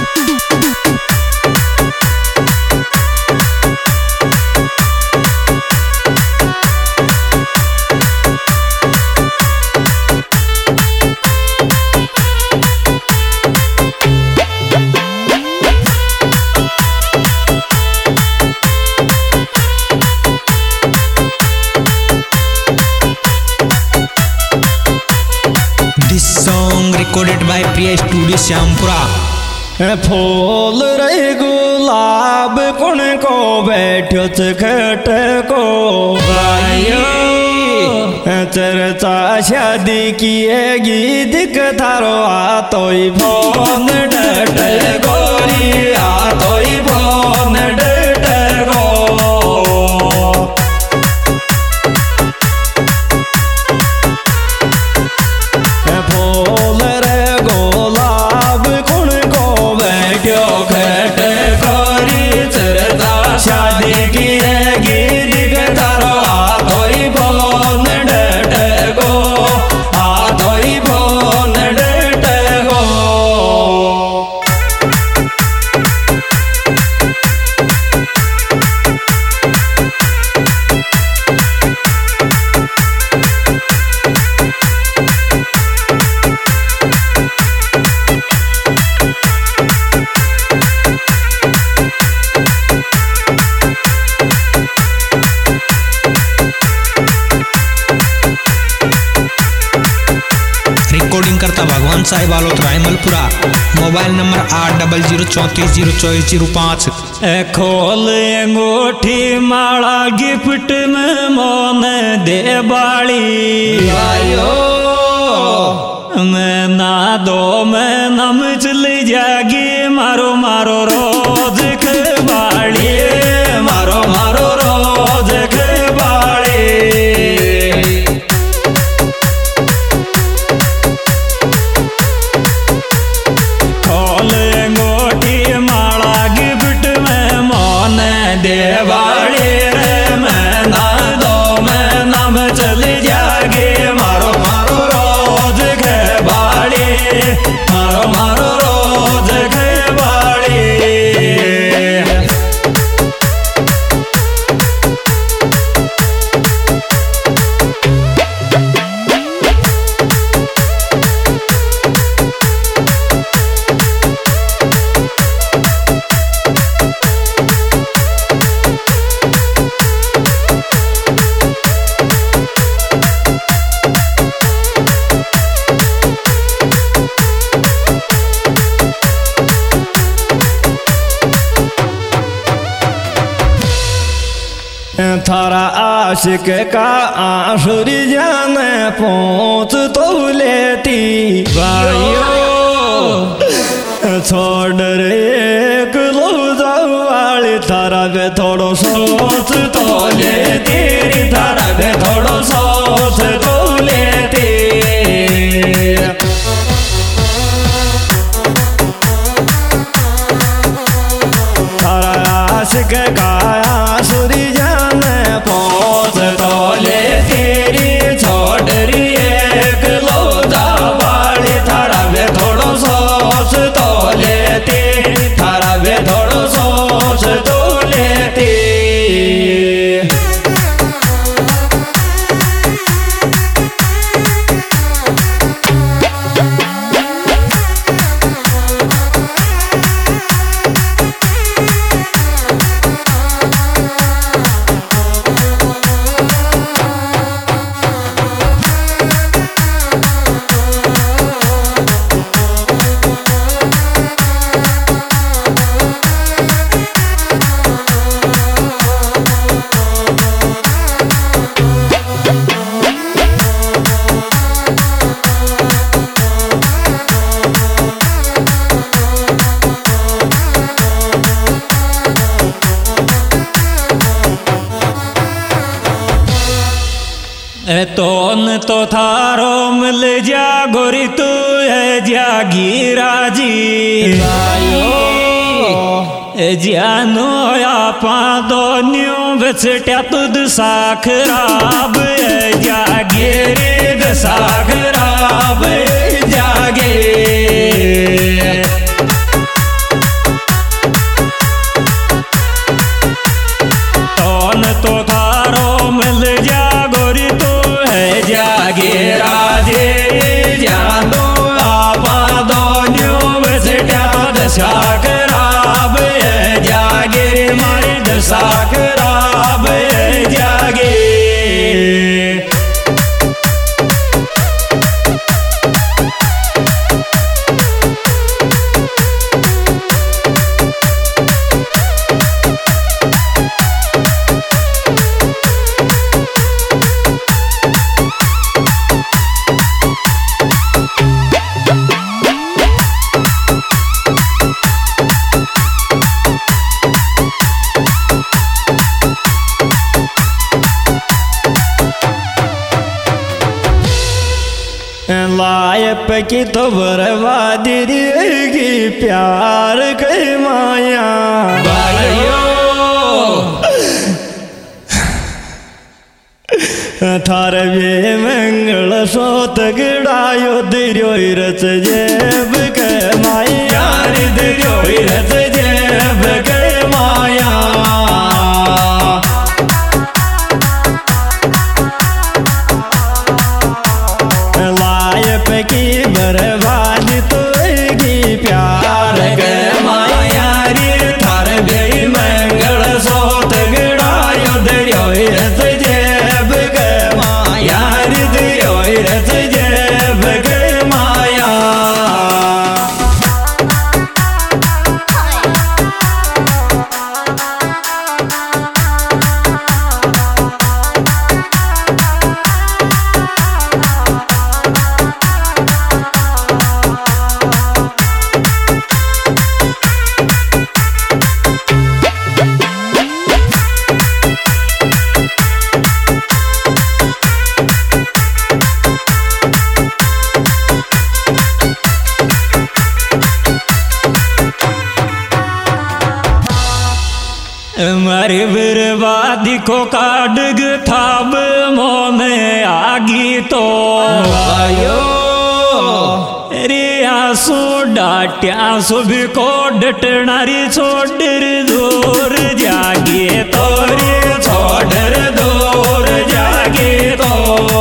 recorded by Priya Studio Syampura। फूल रे गुलाब कुण को बैठो खट को चर्चा शादी किएगी दिख थारो आतोई फोन डट गोरी आतोई फोन डट गो फूल रे गुलाब कुण को बैठो खट गोरी चर्चा शादी किएगी दिख थारो आतोई फोन डट गो आतोई फोन डट गो। रिकॉर्डिंग करता भगवान साहिब आलोत रायमलपुरा। Mobile number 8034044005। खोल अंगूठी माला गिफ्ट में मोन दे बाड़ी आयो मैं ना दो मैं नम चली जागी मारो मारो रोज के बाड़ी मारो मारो रोज के बाड़ी। खोल अंगूठी माला गिफ्ट में मोन देवाड़ी रे मैं ना दो मैं नम चली जागे मारो मारो रोज के बाड़ी मारो मारो रोज के बाड़ी। थारा आशिक का आंसुरी जाने पहुँच तो लेती भाइयों छोड़ रे लो जाओ वाली थारा पे थोड़ो सोच तो लेती थारा पे थोड़ो सोच तो लेती। थारा आशिक का आंसुरी जाने पहुँच तो ले तेरी छोड़ रही एक लोजा वाली थारा वे थोड़ो सोच तो लेती थारा वे थोड़ो सोच तो लेती। तो थारो मिल जा गोरी तू है जागी राजी जानो आपा दोनियों बचट्या तुद साखराब जागे रे साखराब जागे। सा खराब जागे। लायप की तो बर्बादी रहेगी प्यार के माया थारे वे मंगल सोत गिड़ायो दिर्यो रच जेब के माया दिर्यो रच जेब के माया। की बर्बादी तो प्यार के माया रे थार बे मंगल सोत गिड़ायो दिर्यो रच जेब के माया रे दिर्यो रच जेब के माया। मारी बर्बादी को काडग थाब मोने आगी तो आयो रे आंसू डाट्या सुबह को डटनारी छोड़ दूर जागे तो रे छोड़ दूर जागे तो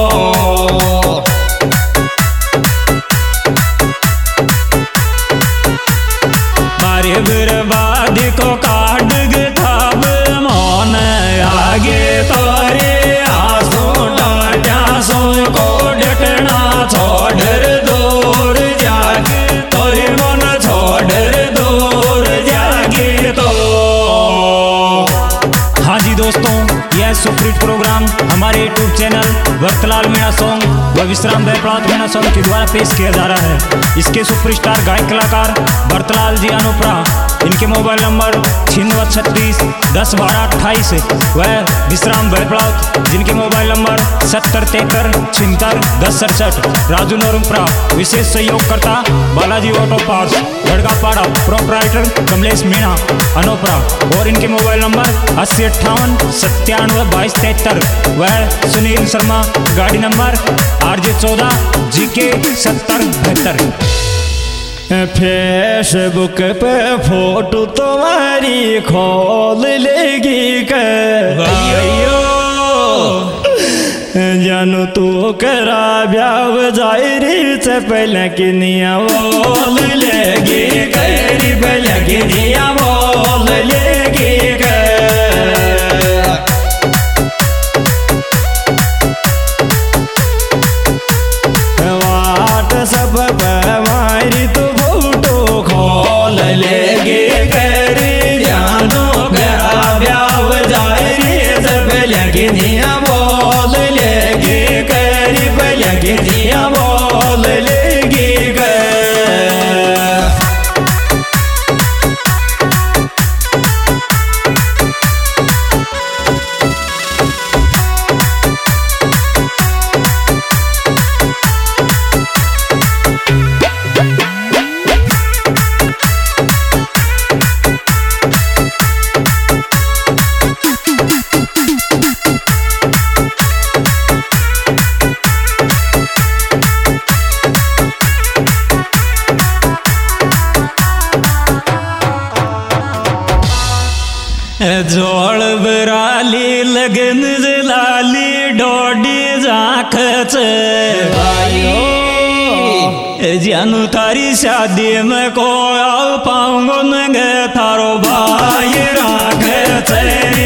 मारी बर्बादी को काडग थाब मोन आगे तोरे आंसू डाटा सो को डटना छोड़ दूर जागे तोरे मन छोड़ दूर जागे तो। हाँ जी दोस्तों, यह सुपरहिट प्रोग्राम हमारे YouTube channel Vartlal Meena song व विश्राम बैपड़ावत मीणा सॉन्ग के द्वारा पेश किया जा रहा है। इसके सुपरस्टार गायक कलाकार वर्तलाल जी अनुप्रा, इनके मोबाइल नंबर 9636 10 12 28 व विश्राम बैपड़ावत जिनके मोबाइल नंबर 7073 76 10 67। राजू नोरुम्प्रा विशेष सहयोगकर्ता Balaji auto parts Gadgapada, proprietor Kamlesh Meena अनुप्रा और इनके मोबाइल नंबर 80 58 97 22 73 व सुनील शर्मा गाड़ी नंबर RJ 14 GK 70 72। फेसबुक पे फोटो तुम्हारी खोल लेगी कर जानू तू करा ब्याव जायरी से पहले की निया बोल लेगी करी पहले की निया बोल लेगी सब मारी तो फोटो खोल लेगे करी जानो गया ब्याव जायरी सब लगे दिया बोल लेगे करी लगे दिया बोल लेगी जोड़ बराली लगन लाली डोडी जाख जानू थारी शादी में को आओ पाऊंगो नगे थारो भाई राख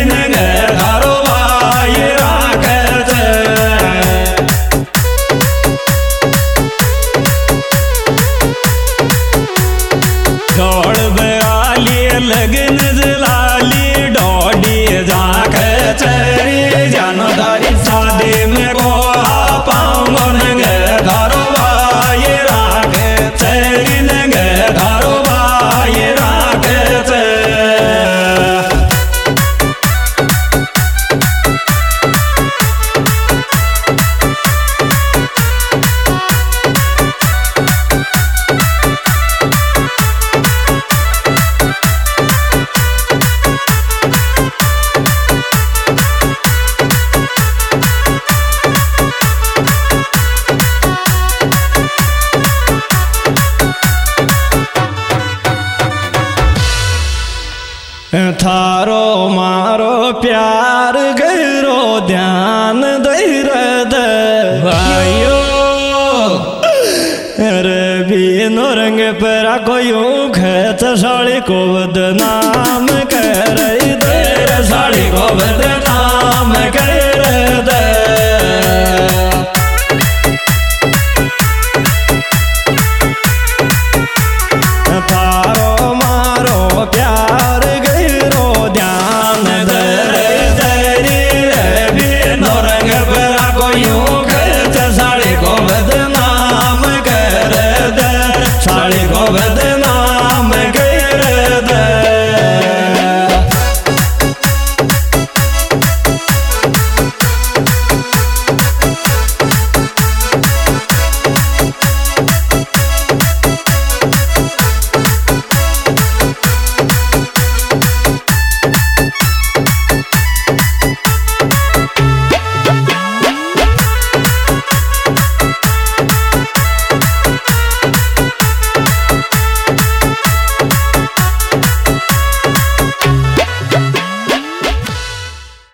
थारो मारो प्यार गहरो ध्यान दैरद भाइयों अरे बीनो रंग पर कोयूं खेत साड़ी को बदनाम